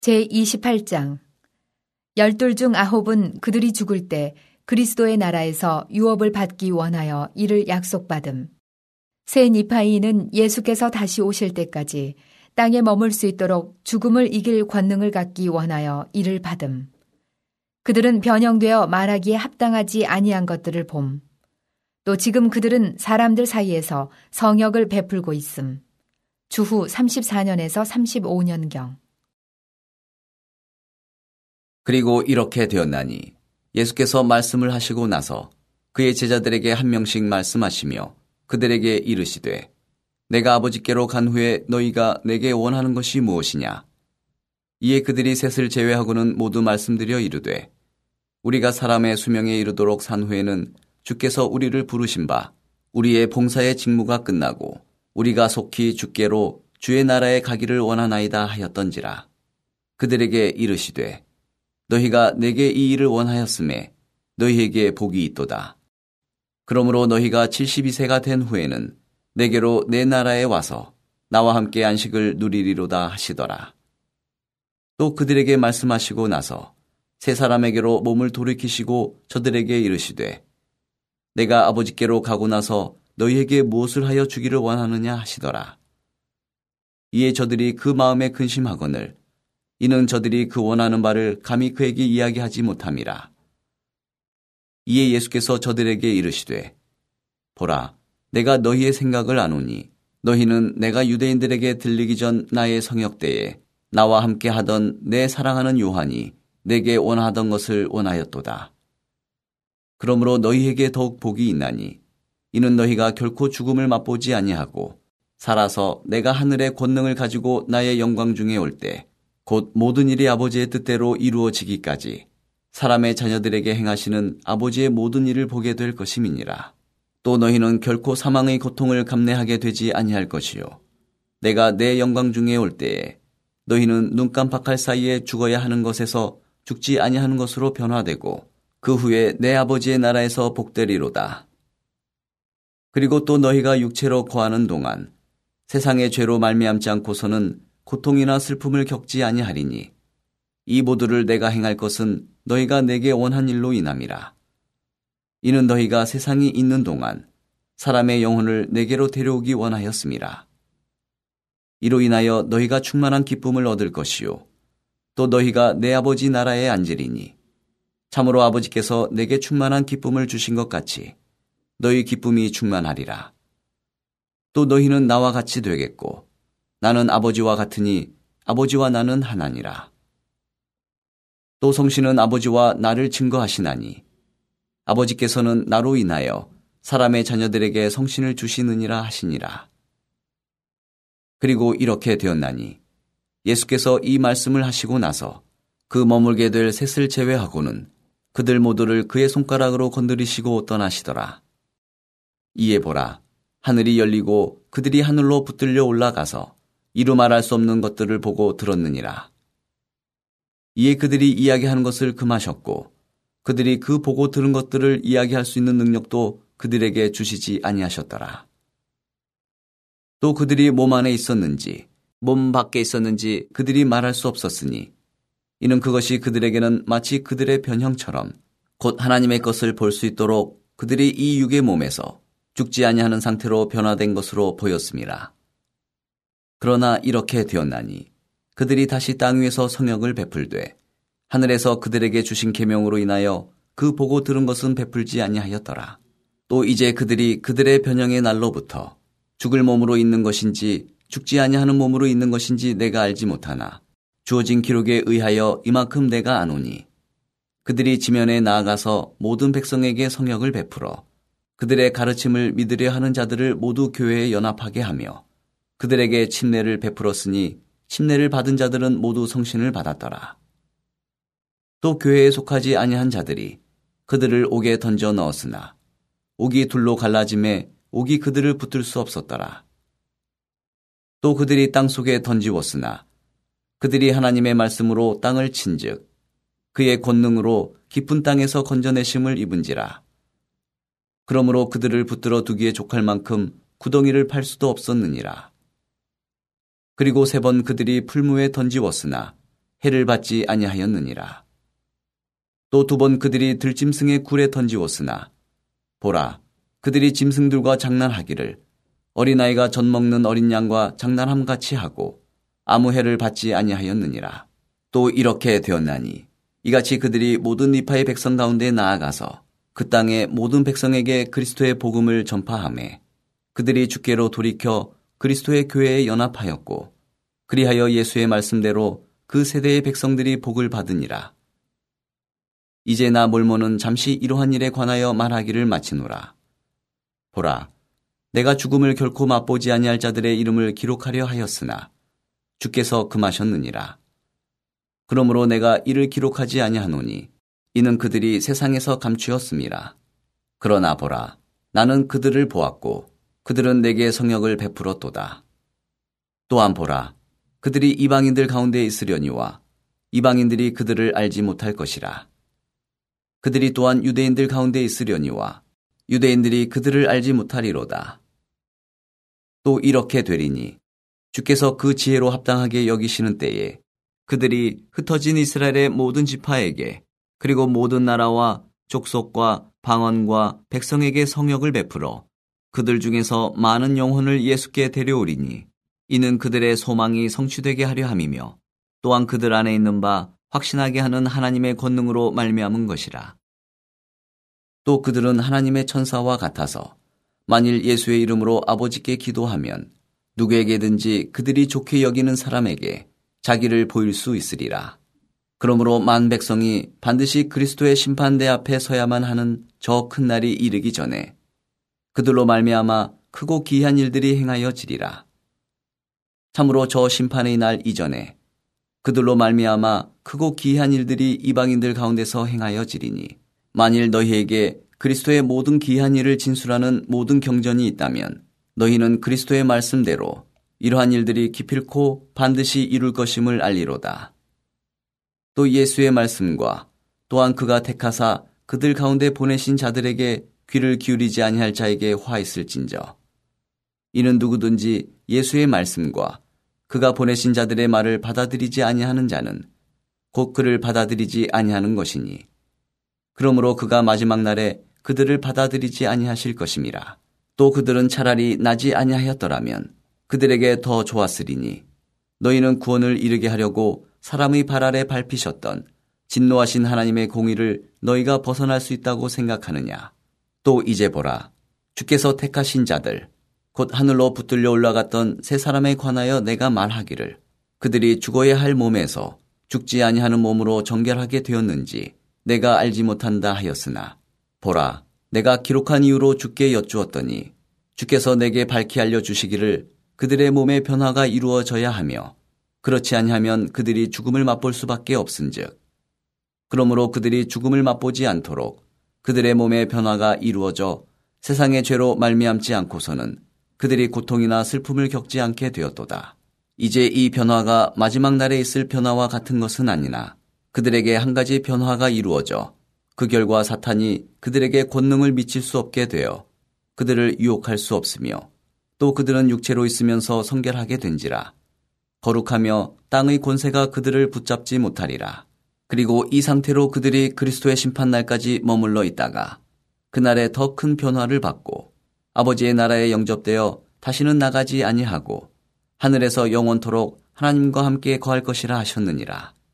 제28장. 12 중 9은 그들이 죽을 때 그리스도의 나라에서 유업을 받기 원하여 이를 약속받음. 세 니파이는 예수께서 다시 오실 때까지 땅에 머물 수 있도록 죽음을 이길 권능을 갖기 원하여 이를 받음. 그들은 변형되어 말하기에 합당하지 아니한 것들을 봄. 또 지금 그들은 사람들 사이에서 성역을 베풀고 있음. 주후 34년에서 35년경. 그리고 이렇게 되었나니 예수께서 말씀을 하시고 나서 그의 제자들에게 한 명씩 말씀하시며 그들에게 이르시되 내가 아버지께로 간 후에 너희가 내게 원하는 것이 무엇이냐? 이에 그들이 셋을 제외하고는 모두 말씀드려 이르되 우리가 사람의 수명에 이르도록 산 후에는 주께서 우리를 부르신 바 우리의 봉사의 직무가 끝나고 우리가 속히 주께로 주의 나라에 가기를 원하나이다 하였던지라. 그들에게 이르시되 너희가 내게 이 일을 원하였음에 너희에게 복이 있도다. 그러므로 너희가 72세가 된 후에는 내게로 내 나라에 와서 나와 함께 안식을 누리리로다 하시더라. 또 그들에게 말씀하시고 나서 세 사람에게로 몸을 돌이키시고 저들에게 이르시되 내가 아버지께로 가고 나서 너희에게 무엇을 하여 주기를 원하느냐 하시더라. 이에 저들이 그 마음에 근심하거늘 이는 저들이 그 원하는 바를 감히 그에게 이야기하지 못함이라. 이에 예수께서 저들에게 이르시되 보라 내가 너희의 생각을 아노니 너희는 내가 유대인들에게 들리기 전 나의 성역 때에 나와 함께 하던 내 사랑하는 요한이 내게 원하던 것을 원하였도다. 그러므로 너희에게 더욱 복이 있나니 이는 너희가 결코 죽음을 맛보지 아니하고 살아서 내가 하늘의 권능을 가지고 나의 영광 중에 올 때 곧 모든 일이 아버지의 뜻대로 이루어지기까지 사람의 자녀들에게 행하시는 아버지의 모든 일을 보게 될 것임이니라. 또 너희는 결코 사망의 고통을 감내하게 되지 아니할 것이요 내가 내 영광 중에 올 때에 너희는 눈 깜빡할 사이에 죽어야 하는 것에서 죽지 아니하는 것으로 변화되고 그 후에 내 아버지의 나라에서 복되리로다. 그리고 또 너희가 육체로 거하는 동안 세상의 죄로 말미암지 않고서는 고통이나 슬픔을 겪지 아니하리니 이 모두를 내가 행할 것은 너희가 내게 원한 일로 인함이라. 이는 너희가 세상이 있는 동안 사람의 영혼을 내게로 데려오기 원하였음이라. 이로 인하여 너희가 충만한 기쁨을 얻을 것이요 또 너희가 내 아버지 나라에 앉으리니 참으로 아버지께서 내게 충만한 기쁨을 주신 것 같이 너희 기쁨이 충만하리라. 또 너희는 나와 같이 되겠고 나는 아버지와 같으니 아버지와 나는 하나니라. 또 성신은 아버지와 나를 증거하시나니 아버지께서는 나로 인하여 사람의 자녀들에게 성신을 주시느니라 하시니라. 그리고 이렇게 되었나니 예수께서 이 말씀을 하시고 나서 그 머물게 될 셋을 제외하고는 그들 모두를 그의 손가락으로 건드리시고 떠나시더라. 이에 보라 하늘이 열리고 그들이 하늘로 붙들려 올라가서 이루 말할 수 없는 것들을 보고 들었느니라. 이에 그들이 이야기하는 것을 금하셨고 그들이 그 보고 들은 것들을 이야기할 수 있는 능력도 그들에게 주시지 아니하셨더라. 또 그들이 몸 안에 있었는지 몸 밖에 있었는지 그들이 말할 수 없었으니 이는 그것이 그들에게는 마치 그들의 변형처럼 곧 하나님의 것을 볼 수 있도록 그들이 이 육의 몸에서 죽지 아니하는 상태로 변화된 것으로 보였음이라. 그러나 이렇게 되었나니 그들이 다시 땅 위에서 성역을 베풀되 하늘에서 그들에게 주신 계명으로 인하여 그 보고 들은 것은 베풀지 아니하였더라. 또 이제 그들이 그들의 변형의 날로부터 죽을 몸으로 있는 것인지 죽지 아니하는 몸으로 있는 것인지 내가 알지 못하나 주어진 기록에 의하여 이만큼 내가 아노니 그들이 지면에 나아가서 모든 백성에게 성역을 베풀어 그들의 가르침을 믿으려 하는 자들을 모두 교회에 연합하게 하며 그들에게 침례를 베풀었으니 침례를 받은 자들은 모두 성신을 받았더라. 또 교회에 속하지 아니한 자들이 그들을 옥에 던져 넣었으나 옥이 둘로 갈라짐에 옥이 그들을 붙들 수 없었더라. 또 그들이 땅 속에 던지웠으나 그들이 하나님의 말씀으로 땅을 친즉 그의 권능으로 깊은 땅에서 건져내심을 입은지라. 그러므로 그들을 붙들어 두기에 족할 만큼 구덩이를 팔 수도 없었느니라. 그리고 3번 그들이 풀무에 던지웠으나 해를 받지 아니하였느니라. 또 두 번 그들이 들짐승의 굴에 던지었으나 보라, 그들이 짐승들과 장난하기를 어린아이가 젖 먹는 어린 양과 장난함같이 하고 아무 해를 받지 아니하였느니라. 또 이렇게 되었나니 이같이 그들이 모든 리파의 백성 가운데 나아가서 그 땅의 모든 백성에게 그리스도의 복음을 전파하매 그들이 주께로 돌이켜 그리스도의 교회에 연합하였고 그리하여 예수의 말씀대로 그 세대의 백성들이 복을 받으니라. 이제 나 몰모는 잠시 이러한 일에 관하여 말하기를 마치노라. 보라, 내가 죽음을 결코 맛보지 아니할 자들의 이름을 기록하려 하였으나 주께서 금하셨느니라. 그러므로 내가 이를 기록하지 아니하노니 이는 그들이 세상에서 감추었음이라. 그러나 보라, 나는 그들을 보았고 그들은 내게 성역을 베풀었도다. 또한 보라, 그들이 이방인들 가운데 있으려니와 이방인들이 그들을 알지 못할 것이라. 그들이 또한 유대인들 가운데 있으려니와 유대인들이 그들을 알지 못하리로다. 또 이렇게 되리니 주께서 그 지혜로 합당하게 여기시는 때에 그들이 흩어진 이스라엘의 모든 지파에게 그리고 모든 나라와 족속과 방언과 백성에게 성역을 베풀어 그들 중에서 많은 영혼을 예수께 데려오리니 이는 그들의 소망이 성취되게 하려 함이며 또한 그들 안에 있는 바 확신하게 하는 하나님의 권능으로 말미암은 것이라. 또 그들은 하나님의 천사와 같아서 만일 예수의 이름으로 아버지께 기도하면 누구에게든지 그들이 좋게 여기는 사람에게 자기를 보일 수 있으리라. 그러므로 만 백성이 반드시 그리스도의 심판대 앞에 서야만 하는 저 큰 날이 이르기 전에 그들로 말미암아 크고 기이한 일들이 행하여지리라. 참으로 저 심판의 날 이전에 그들로 말미암아 크고 기이한 일들이 이방인들 가운데서 행하여지리니 만일 너희에게 그리스도의 모든 기이한 일을 진술하는 모든 경전이 있다면 너희는 그리스도의 말씀대로 이러한 일들이 기필코 반드시 이룰 것임을 알리로다. 또 예수의 말씀과 또한 그가 택하사 그들 가운데 보내신 자들에게 귀를 기울이지 아니할 자에게 화 있을진저. 이는 누구든지 예수의 말씀과 그가 보내신 자들의 말을 받아들이지 아니하는 자는 곧 그를 받아들이지 아니하는 것이니 그러므로 그가 마지막 날에 그들을 받아들이지 아니하실 것임이라. 또 그들은 차라리 나지 아니하였더라면 그들에게 더 좋았으리니 너희는 구원을 이루게 하려고 사람의 발 아래 밟히셨던 진노하신 하나님의 공의를 너희가 벗어날 수 있다고 생각하느냐. 또 이제 보라, 주께서 택하신 자들 곧 하늘로 붙들려 올라갔던 세 사람에 관하여 내가 말하기를 그들이 죽어야 할 몸에서 죽지 아니하는 몸으로 정결하게 되었는지 내가 알지 못한다 하였으나 보라, 내가 기록한 이유로 주께 여쭈었더니 주께서 내게 밝히 알려주시기를 그들의 몸의 변화가 이루어져야 하며 그렇지 아니하면 그들이 죽음을 맛볼 수밖에 없은즉 그러므로 그들이 죽음을 맛보지 않도록 그들의 몸의 변화가 이루어져 세상의 죄로 말미암지 않고서는 그들이 고통이나 슬픔을 겪지 않게 되었도다. 이제 이 변화가 마지막 날에 있을 변화와 같은 것은 아니나 그들에게 한 가지 변화가 이루어져 그 결과 사탄이 그들에게 권능을 미칠 수 없게 되어 그들을 유혹할 수 없으며 또 그들은 육체로 있으면서 성결하게 된지라. 거룩하며 땅의 권세가 그들을 붙잡지 못하리라. 그리고 이 상태로 그들이 그리스도의 심판날까지 머물러 있다가 그날에 더 큰 변화를 받고 아버지의 나라에 영접되어 다시는 나가지 아니하고 하늘에서 영원토록 하나님과 함께 거할 것이라 하셨느니라.